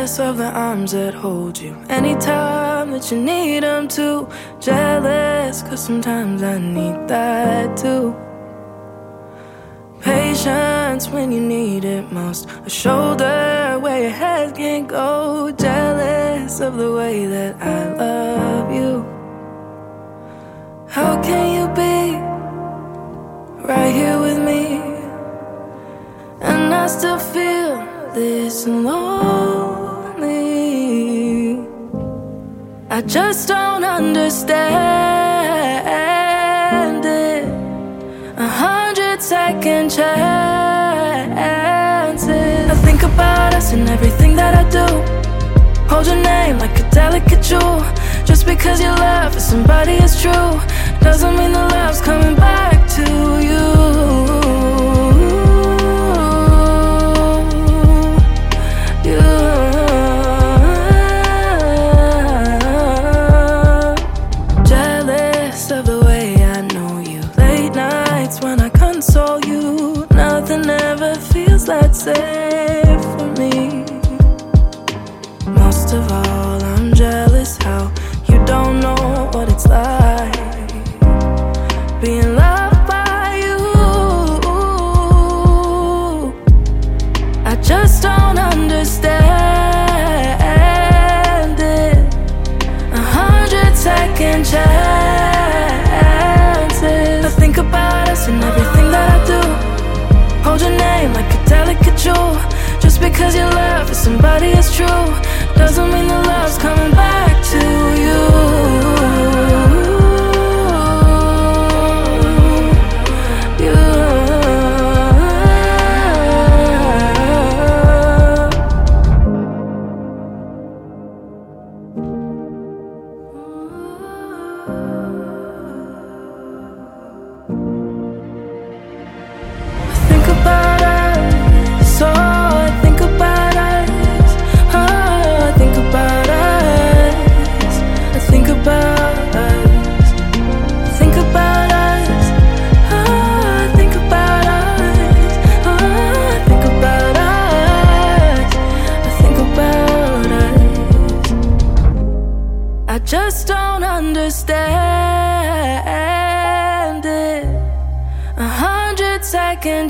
Jealous of the arms that hold you anytime that you need them to. Jealous, cause sometimes I need that too. Patience when you need it most. A shoulder where your head can't go. Jealous of the way that I love you. How can you be right here with me and I still feel this lonely? I just don't understand it. 100-second chances. I think about us and everything that I do. Hold your name like a delicate jewel. Just because your love for somebody is true doesn't mean the love's coming back to you. Jealous of the way I know you. Late nights when I console you. Nothing ever feels that safe for me. Most of all, I'm jealous how you don't know what it's like being loved by you. I just don't understand it. 100-second chances. I think about us and everything that I do. Hold your name like a delicate jewel. Just because your love for somebody is true doesn't mean the love's coming back to you. I just don't understand it. 100-second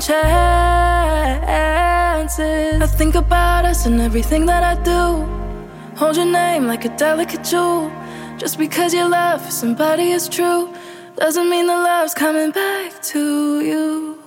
chances. I think about us and everything that I do. Hold your name like a delicate jewel. Just because your love for somebody is true doesn't mean the love's coming back to you.